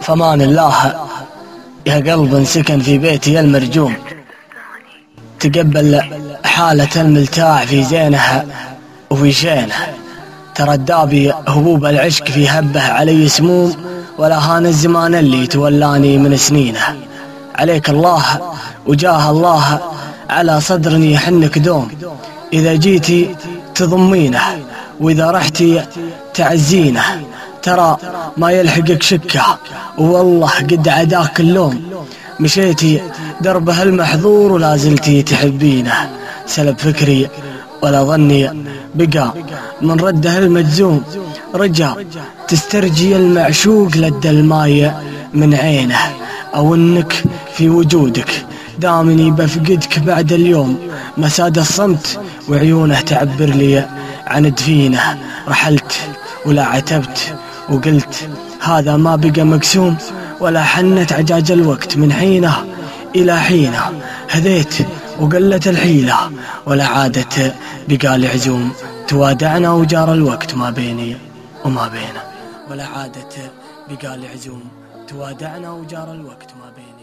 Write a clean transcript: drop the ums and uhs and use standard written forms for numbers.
فمان الله يا قلب سكن في بيتي المرجوم، تقبل حالة الملتاع في زينها وفي شينه، تردى هبوب العشق في هبه علي سموم، ولا هان الزمان اللي تولاني من سنينه. عليك الله وجاه الله على صدرني يحنك دوم، إذا جيتي تضمينه وإذا رحتي تعزينه، ترى ما يلحقك شكه والله قد عداك اللوم، مشيتي دربه المحظور ولا زلتي تحبينه، سلب فكري ولا ظني بقى من رده المجزوم، رجع تسترجي المعشوق لدى الماي من عينه، أو انك في وجودك دامني بفقدك بعد اليوم، مساد الصمت وعيونه تعبر لي عن دفينه، رحلت ولا عتبت وقلت هذا ما بقى مقسوم، ولا حنت عجاج الوقت من حينه إلى حينه، هديت وقلت الحيلة ولا عادت بقى العزوم، توادعنا وجار الوقت ما بيني وما بينه، ولا عادت بقى العزوم، توادعنا وجار الوقت ما بيني